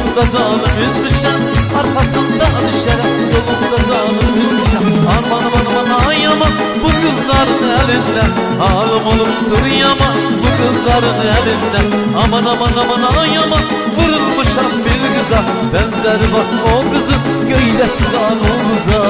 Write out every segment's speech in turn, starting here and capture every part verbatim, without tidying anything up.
Yolunda zalim üzmüşem, arkasında düşerek yolunda zalim üzmüşem. Aman aman aman ay aman bu kızların elinden, halim olup duruyama bu kızların elinden. Aman aman aman ay aman vurulmuşam bir kıza, benzer bak o kızın göğde çıkan o kıza.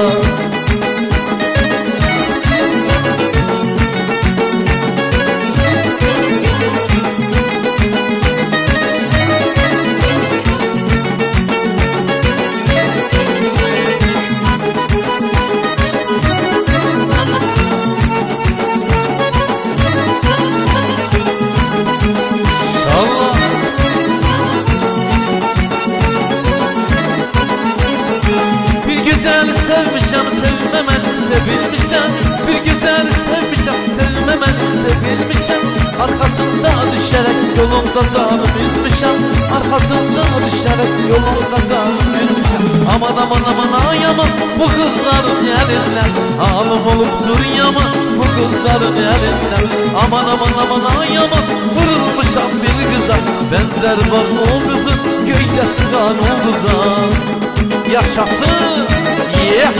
Sevmişem, sevmemen, sevilmişem. Bir güzeli sevmişem, sevmemen, sevilmişem. Arkasında düşerek yolunda zalim üzmüşem, arkasında düşerek yolunda zalim üzmüşem. Aman aman aman ay aman bu kızların elinden, halim olup duruyaman bu kızların elinden. Aman aman aman ay aman vurulmuşam bir kıza, benzer var o kızın göyde çıkan o kıza. Yaşasın! Yeah.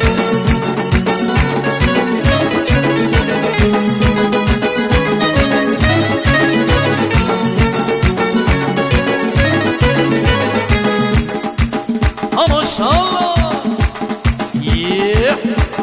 Ha maşallah. Yeah.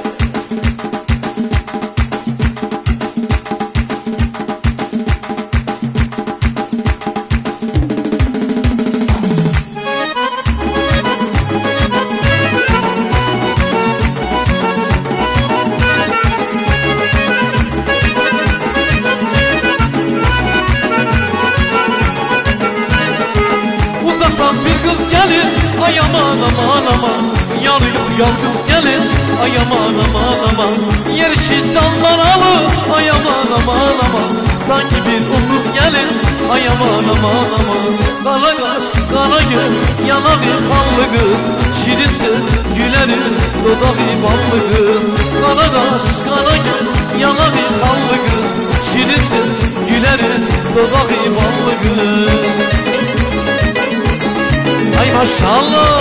Bir kız gelir, ay aman aman aman, yanıyor yalnız gelir, ay aman aman aman. Yerişi canlar alır, ay aman aman aman. Sanki bir umuz gelir, ay aman aman aman. Kara kaş, kara göz, yanağı kanlı kız, şirin söz, gülerir, dudağı ballı kız. Kara kaş, kara göz, yanağı kanlı kız, şirin söz, gülerir, dudağı ballı kız. Ay maşallah.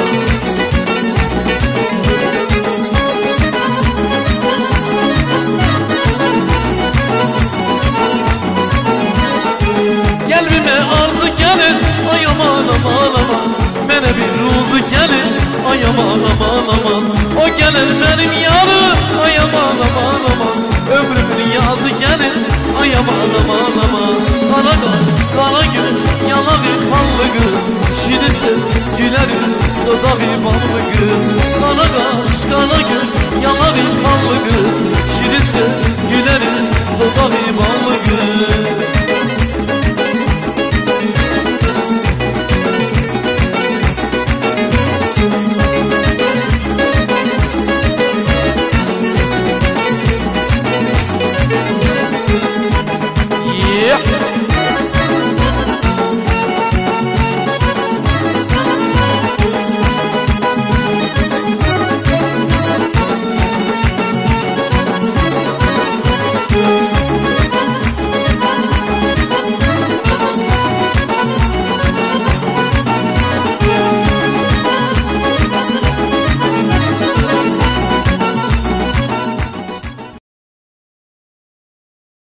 Gelbime arzu gelir, ay aman aman aman. Mene bir ruzu gelir, ay aman aman aman. O gelir benim yarım, ay aman aman aman. Ömrümün yazı gelir, ay aman aman aman. Kara kaş, kara göz, yanağı kanlı kız, şirin söz, gülerir, dudağı ballı kız. Kara kaş, kara göz, yanağı kanlı kız, şirin söz, gülerir, dudağı ballı kız.